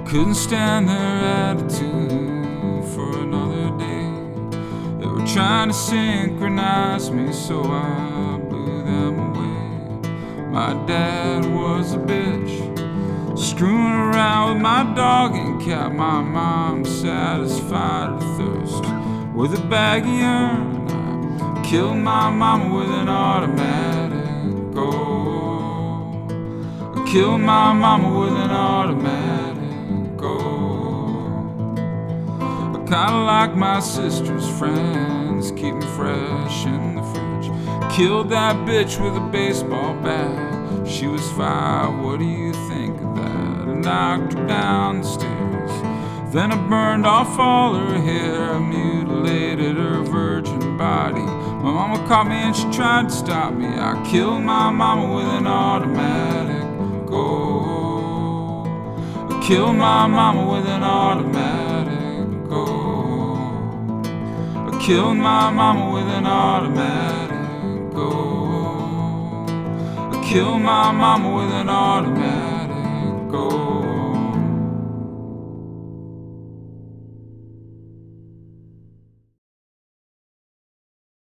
Couldn't stand their attitude for another day. They were trying to synchronize me, so I blew them away. My dad was a bitch, screwing around with my dog and cat. My mom satisfied her thirst with a bag of urine. I killed my mama with an automatic. Oh, I killed my mama with an automatic. Kinda like my sister's friends, keep 'em fresh in the fridge. Killed that bitch with a baseball bat. She was 5, what do you think of that? I knocked her down the stairs. Then I burned off all her hair. I mutilated her virgin body. My mama caught me and she tried to stop me. I killed my mama with an automatic. Go. I killed my mama with an automatic. Killed my mama with an automatic. Oh, I killed my mama with an automatic. Oh.